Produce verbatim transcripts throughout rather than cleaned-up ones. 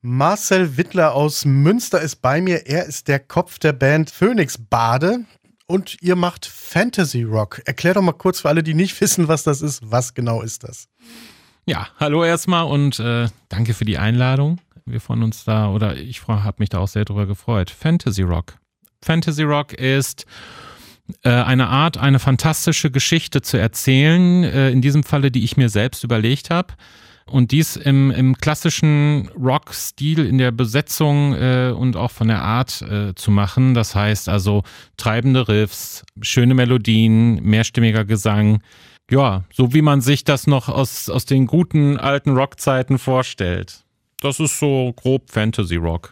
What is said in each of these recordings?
Marcel Wittler aus Münster ist bei mir. Er ist der Kopf der Band Phoenix Bade und ihr macht Fantasy Rock. Erklär doch mal kurz für alle, die nicht wissen, was das ist. Was genau ist das? Ja, hallo erstmal und äh, danke für die Einladung. Wir freuen uns da, oder ich habe mich da auch sehr drüber gefreut. Fantasy Rock. Fantasy Rock ist äh, eine Art, eine fantastische Geschichte zu erzählen, äh, in diesem Falle, die ich mir selbst überlegt habe. Und dies im, im klassischen Rock-Stil, in der Besetzung äh, und auch von der Art äh, zu machen. Das heißt also treibende Riffs, schöne Melodien, mehrstimmiger Gesang. Ja, so wie man sich das noch aus, aus den guten alten Rockzeiten vorstellt. Das ist so grob Fantasy Rock.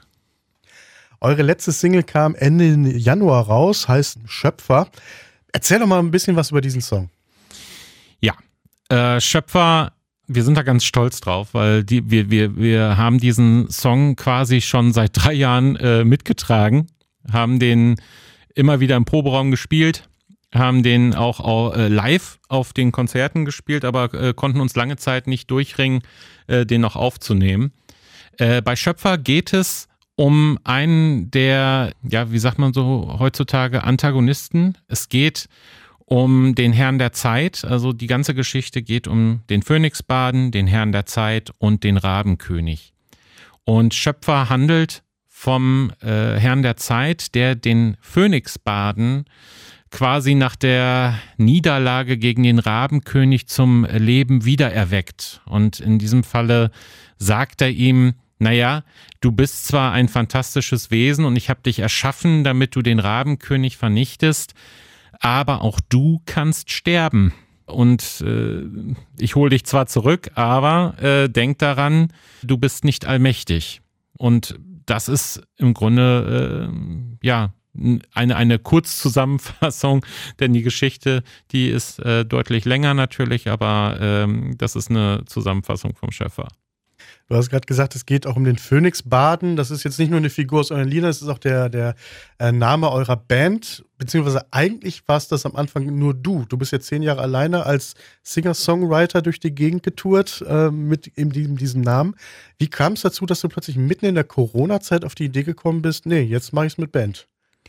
Eure letzte Single kam Ende Januar raus, heißt Schöpfer. Erzähl doch mal ein bisschen was über diesen Song. Ja, äh, Schöpfer... Wir sind da ganz stolz drauf, weil die, wir, wir, wir haben diesen Song quasi schon seit drei Jahren äh, mitgetragen, haben den immer wieder im Proberaum gespielt, haben den auch, auch äh, live auf den Konzerten gespielt, aber äh, konnten uns lange Zeit nicht durchringen, äh, den noch aufzunehmen. Äh, bei Schöpfer geht es um einen der, ja, wie sagt man so heutzutage, Antagonisten. Es geht um den Herrn der Zeit, also die ganze Geschichte geht um den Phönixbaden, den Herrn der Zeit und den Rabenkönig. Und Schöpfer handelt vom äh, Herrn der Zeit, der den Phönixbaden quasi nach der Niederlage gegen den Rabenkönig zum Leben wiedererweckt. Und in diesem Falle sagt er ihm, naja, du bist zwar ein fantastisches Wesen und ich habe dich erschaffen, damit du den Rabenkönig vernichtest, aber auch du kannst sterben. Und äh, ich hole dich zwar zurück, aber äh, denk daran, du bist nicht allmächtig. Und das ist im Grunde äh, ja eine, eine Kurzzusammenfassung, denn die Geschichte, die ist äh, deutlich länger natürlich, aber äh, das ist eine Zusammenfassung vom Schöpfer. Du hast gerade gesagt, es geht auch um den Phönixbaden. Das ist jetzt nicht nur eine Figur aus euren Liedern, das ist auch der, der äh, Name eurer Band. Beziehungsweise eigentlich warst das am Anfang nur du. Du bist jetzt zehn Jahre alleine als Singer-Songwriter durch die Gegend getourt äh, mit eben diesem, diesem Namen. Wie kam es dazu, dass du plötzlich mitten in der Corona-Zeit auf die Idee gekommen bist, nee, jetzt mache ich es mit Band?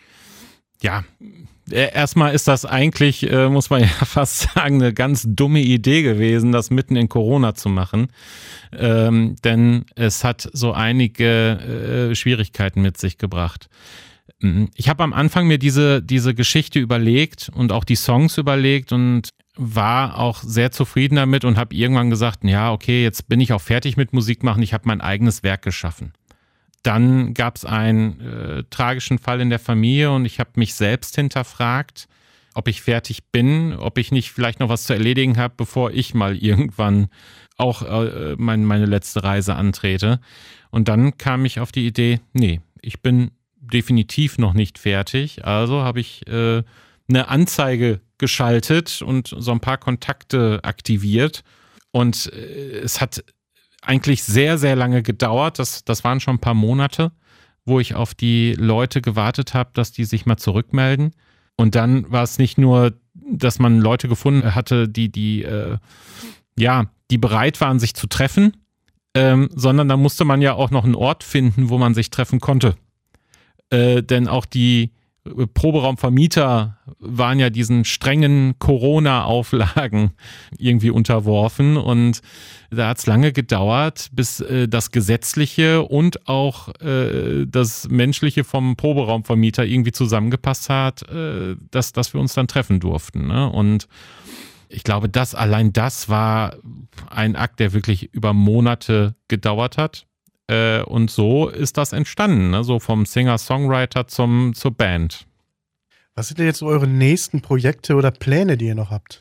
Ja, erstmal ist das eigentlich, äh, muss man ja fast sagen, eine ganz dumme Idee gewesen, das mitten in Corona zu machen. Ähm, denn es hat so einige äh, Schwierigkeiten mit sich gebracht. Ich habe am Anfang mir diese, diese Geschichte überlegt und auch die Songs überlegt und war auch sehr zufrieden damit und habe irgendwann gesagt, ja, okay, jetzt bin ich auch fertig mit Musik machen, ich habe mein eigenes Werk geschaffen. Dann gab es einen äh, tragischen Fall in der Familie und ich habe mich selbst hinterfragt, ob ich fertig bin, ob ich nicht vielleicht noch was zu erledigen habe, bevor ich mal irgendwann auch äh, mein, meine letzte Reise antrete. Und dann kam ich auf die Idee, nee, ich bin definitiv noch nicht fertig. Also habe ich äh, eine Anzeige geschaltet und so ein paar Kontakte aktiviert. Und äh, es hat eigentlich sehr, sehr lange gedauert. Das, das waren schon ein paar Monate, wo ich auf die Leute gewartet habe, dass die sich mal zurückmelden. Und dann war es nicht nur, dass man Leute gefunden hatte, die, die, äh, ja, die bereit waren, sich zu treffen, ähm, sondern da musste man ja auch noch einen Ort finden, wo man sich treffen konnte. Äh, denn auch die Proberaumvermieter waren ja diesen strengen Corona-Auflagen irgendwie unterworfen und da hat es lange gedauert, bis äh, das Gesetzliche und auch äh, das Menschliche vom Proberaumvermieter irgendwie zusammengepasst hat, äh, dass, dass wir uns dann treffen durften. Ne? Und ich glaube, das allein das war ein Akt, der wirklich über Monate gedauert hat. Äh, und so ist das entstanden, ne? So vom Singer-Songwriter zum, zur Band. Was sind denn jetzt so eure nächsten Projekte oder Pläne, die ihr noch habt?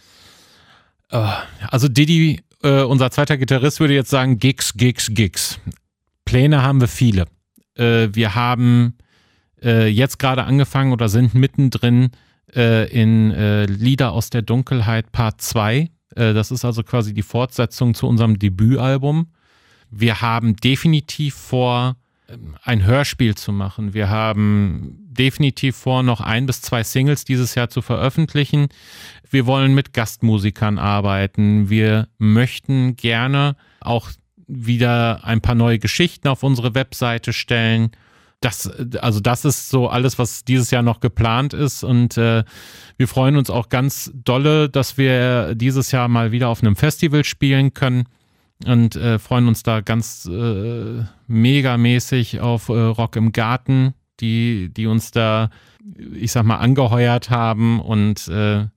Äh, also Didi, äh, unser zweiter Gitarrist, würde jetzt sagen Gigs, Gigs, Gigs. Pläne haben wir viele. Äh, wir haben äh, jetzt gerade angefangen oder sind mittendrin äh, in äh, Lieder aus der Dunkelheit Part zwei. Äh, das ist also quasi die Fortsetzung zu unserem Debütalbum. Wir haben definitiv vor, ein Hörspiel zu machen. Wir haben definitiv vor, noch ein bis zwei Singles dieses Jahr zu veröffentlichen. Wir wollen mit Gastmusikern arbeiten. Wir möchten gerne auch wieder ein paar neue Geschichten auf unsere Webseite stellen. Das, also das ist so alles, was dieses Jahr noch geplant ist und äh, wir freuen uns auch ganz dolle, dass wir dieses Jahr mal wieder auf einem Festival spielen können und äh, freuen uns da ganz äh, megamäßig auf äh, Rock im Garten, die, die uns da, ich sag mal, angeheuert haben und äh,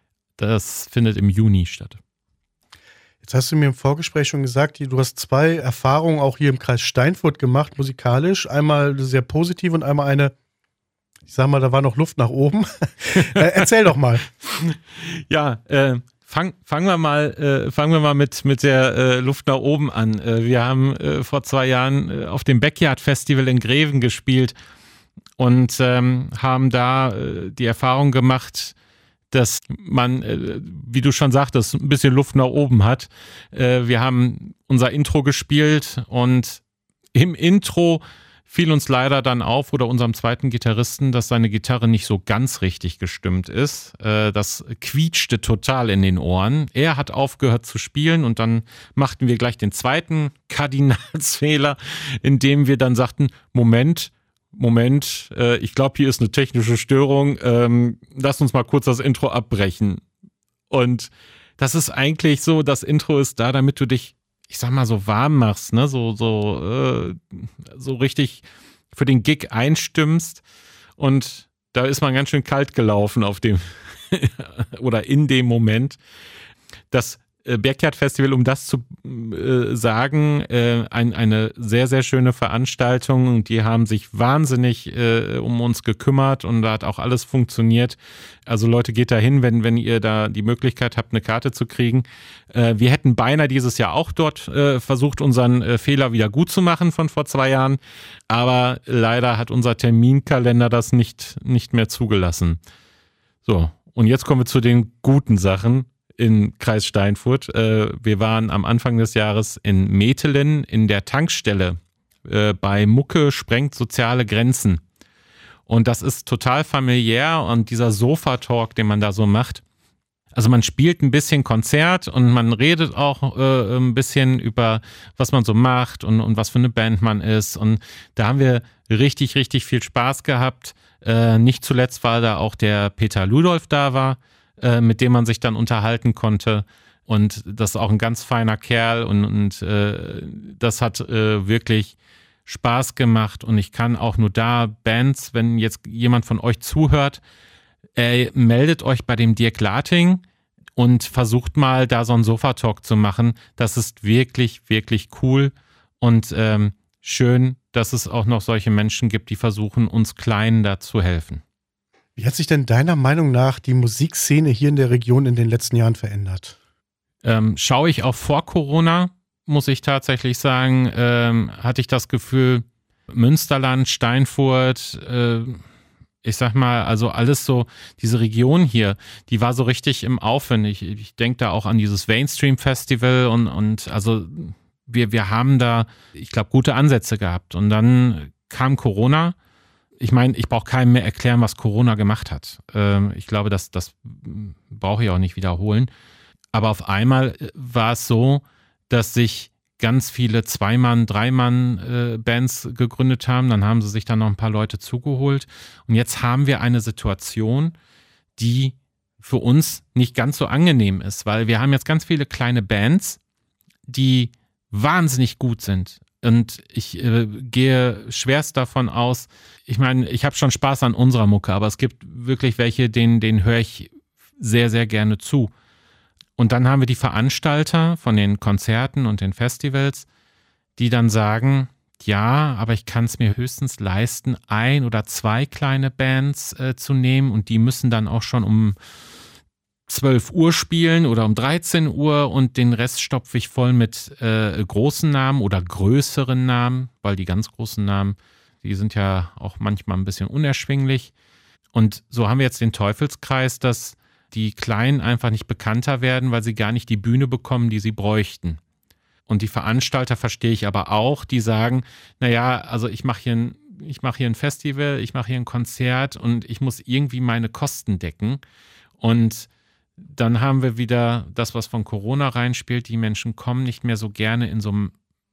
das findet im Juni statt. Jetzt hast du mir im Vorgespräch schon gesagt, du hast zwei Erfahrungen auch hier im Kreis Steinfurt gemacht, musikalisch. Einmal sehr positiv und einmal eine, ich sag mal, da war noch Luft nach oben. äh, erzähl doch mal. Ja, äh, fang, fangen wir mal, äh, fangen wir mal mit, mit der äh, Luft nach oben an. Äh, wir haben äh, vor zwei Jahren äh, auf dem Backyard Festival in Greven gespielt und ähm, haben da äh, die Erfahrung gemacht, dass man, äh, wie du schon sagtest, ein bisschen Luft nach oben hat. Äh, wir haben unser Intro gespielt und im Intro fiel uns leider dann auf, oder unserem zweiten Gitarristen, dass seine Gitarre nicht so ganz richtig gestimmt ist. Äh, das quietschte total in den Ohren. Er hat aufgehört zu spielen und dann machten wir gleich den zweiten Kardinalsfehler, indem wir dann sagten, Moment, Moment, äh, ich glaube, hier ist eine technische Störung. Ähm, lass uns mal kurz das Intro abbrechen. Und das ist eigentlich so, das Intro ist da, damit du dich, ich sag mal, so warm machst, ne? so, so, äh, so richtig für den Gig einstimmst. Und da ist man ganz schön kalt gelaufen auf dem oder in dem Moment. Das Backyard Festival, um das zu äh, sagen, äh, ein, eine sehr, sehr schöne Veranstaltung. Die haben sich wahnsinnig äh, um uns gekümmert und da hat auch alles funktioniert. Also Leute, geht da hin, wenn, wenn ihr da die Möglichkeit habt, eine Karte zu kriegen. Äh, wir hätten beinahe dieses Jahr auch dort äh, versucht, unseren äh, Fehler wieder gut zu machen von vor zwei Jahren. Aber leider hat unser Terminkalender das nicht, nicht mehr zugelassen. So, und jetzt kommen wir zu den guten Sachen in Kreis Steinfurt. Wir waren am Anfang des Jahres in Metelen in der Tankstelle bei Mucke sprengt soziale Grenzen. Und das ist total familiär und dieser Sofa-Talk, den man da so macht. Also man spielt ein bisschen Konzert und man redet auch äh, ein bisschen über, was man so macht und, und was für eine Band man ist. Und da haben wir richtig, richtig viel Spaß gehabt. Äh, nicht zuletzt, weil da auch der Peter Ludolf da war, mit dem man sich dann unterhalten konnte. Und das ist auch ein ganz feiner Kerl und, und äh, das hat äh, wirklich Spaß gemacht. Und ich kann auch nur da Bands, wenn jetzt jemand von euch zuhört, äh, meldet euch bei dem Dirk Lating und versucht mal da so einen Sofa-Talk zu machen. Das ist wirklich, wirklich cool und ähm, schön, dass es auch noch solche Menschen gibt, die versuchen, uns Kleinen da zu helfen. Wie hat sich denn deiner Meinung nach die Musikszene hier in der Region in den letzten Jahren verändert? Ähm, schaue ich auch vor Corona, muss ich tatsächlich sagen, ähm, hatte ich das Gefühl, Münsterland, Steinfurt, äh, ich sag mal, also alles so, diese Region hier, die war so richtig im Aufwind. Ich, ich denke da auch an dieses Mainstream Festival und, und also wir, wir haben da, ich glaube, gute Ansätze gehabt. Und dann kam Corona. Ich meine, ich brauche keinem mehr erklären, was Corona gemacht hat. Ähm, ich glaube, das, das brauche ich auch nicht wiederholen. Aber auf einmal war es so, dass sich ganz viele Zwei-Mann-, Drei-Mann-Bands äh, gegründet haben. Dann haben sie sich dann noch ein paar Leute zugeholt. Und jetzt haben wir eine Situation, die für uns nicht ganz so angenehm ist, weil wir haben jetzt ganz viele kleine Bands, die wahnsinnig gut sind. Und ich äh, gehe schwerst davon aus, ich meine, ich habe schon Spaß an unserer Mucke, aber es gibt wirklich welche, denen, denen höre ich sehr, sehr gerne zu. Und dann haben wir die Veranstalter von den Konzerten und den Festivals, die dann sagen, ja, aber ich kann es mir höchstens leisten, ein oder zwei kleine Bands äh, zu nehmen und die müssen dann auch schon um zwölf Uhr spielen oder um dreizehn Uhr und den Rest stopfe ich voll mit äh, großen Namen oder größeren Namen, weil die ganz großen Namen, die sind ja auch manchmal ein bisschen unerschwinglich. Und so haben wir jetzt den Teufelskreis, dass die Kleinen einfach nicht bekannter werden, weil sie gar nicht die Bühne bekommen, die sie bräuchten. Und die Veranstalter verstehe ich aber auch, die sagen, naja, also ich mache hier ein, ich mache hier ein Festival, ich mache hier ein Konzert und ich muss irgendwie meine Kosten decken. Und dann haben wir wieder das, was von Corona reinspielt. Die Menschen kommen nicht mehr so gerne in so einem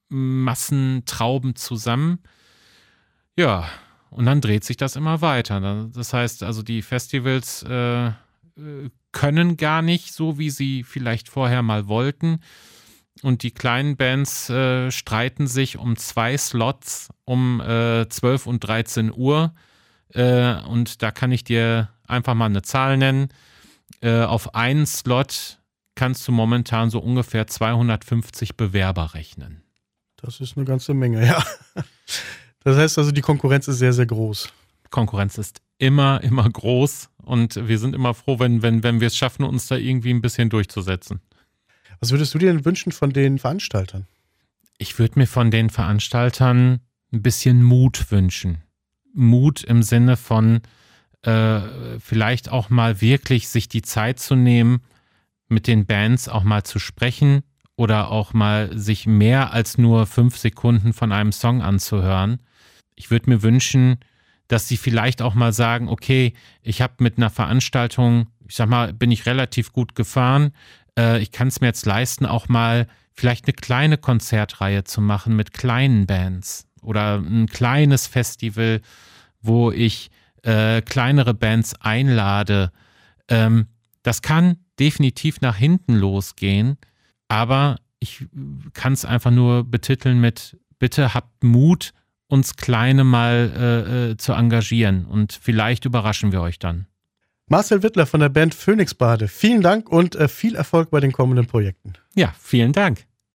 Massentrauben zusammen. Ja, und dann dreht sich das immer weiter. Das heißt, also die Festivals äh, können gar nicht so, wie sie vielleicht vorher mal wollten. Und die kleinen Bands äh, streiten sich um zwei Slots um äh, zwölf und dreizehn Uhr. Äh, und da kann ich dir einfach mal eine Zahl nennen. Äh, auf einen Slot kannst du momentan so ungefähr zweihundertfünfzig Bewerber rechnen. Das ist eine ganze Menge, ja. Das heißt also, die Konkurrenz ist sehr, sehr groß. Konkurrenz ist immer, immer groß und wir sind immer froh, wenn, wenn, wenn wir es schaffen, uns da irgendwie ein bisschen durchzusetzen. Was würdest du dir denn wünschen von den Veranstaltern? Ich würde mir von den Veranstaltern ein bisschen Mut wünschen. Mut im Sinne von äh, vielleicht auch mal wirklich sich die Zeit zu nehmen, mit den Bands auch mal zu sprechen oder auch mal sich mehr als nur fünf Sekunden von einem Song anzuhören. Ich würde mir wünschen, dass sie vielleicht auch mal sagen, okay, ich habe mit einer Veranstaltung, ich sag mal, bin ich relativ gut gefahren, äh, ich kann es mir jetzt leisten, auch mal vielleicht eine kleine Konzertreihe zu machen mit kleinen Bands oder ein kleines Festival, wo ich äh, kleinere Bands einlade. Ähm, das kann definitiv nach hinten losgehen, aber ich kann es einfach nur betiteln mit, bitte habt Mut, uns Kleine mal äh, äh, zu engagieren und vielleicht überraschen wir euch dann. Marcel Wittler von der Band Phoenix Bade, vielen Dank und äh, viel Erfolg bei den kommenden Projekten. Ja, vielen Dank.